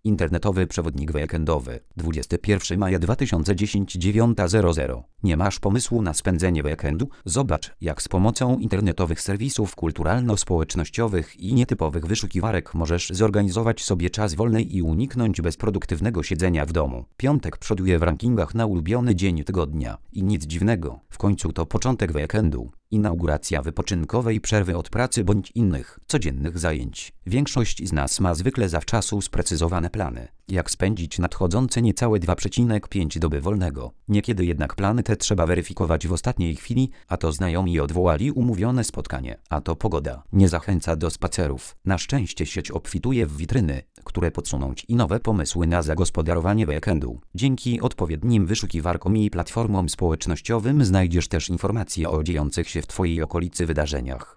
Internetowy przewodnik weekendowy. 21 maja 2010 9:00. Nie masz pomysłu na spędzenie weekendu? Zobacz, jak z pomocą internetowych serwisów kulturalno-społecznościowych i nietypowych wyszukiwarek możesz zorganizować sobie czas wolny i uniknąć bezproduktywnego siedzenia w domu. Piątek przoduje w rankingach na ulubiony dzień tygodnia. I nic dziwnego, w końcu to początek weekendu. Inauguracja wypoczynkowej przerwy od pracy bądź innych, codziennych zajęć. Większość z nas ma zwykle zawczasu sprecyzowane plany, jak spędzić nadchodzące niecałe 2,5 doby wolnego. Niekiedy jednak plany te trzeba weryfikować w ostatniej chwili, a to znajomi odwołali umówione spotkanie, a to pogoda nie zachęca do spacerów. Na szczęście sieć obfituje w witryny, które podsuną Ci nowe pomysły na zagospodarowanie weekendu. Dzięki odpowiednim wyszukiwarkom i platformom społecznościowym znajdziesz też informacje o dziejących się w Twojej okolicy wydarzeniach.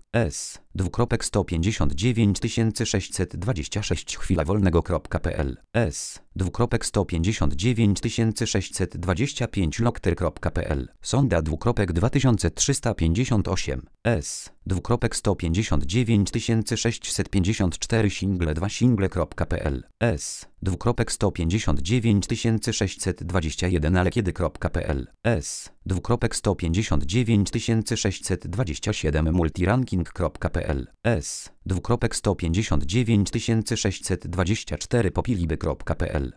S:159 626 chwilawolnego.pl S:159 625 lokter.pl Sonda 2358 S:159 654 single2single.pl S:159 621 alekiedy.pl S:159 627 multiranking.pl S:159 624 popiliby.pl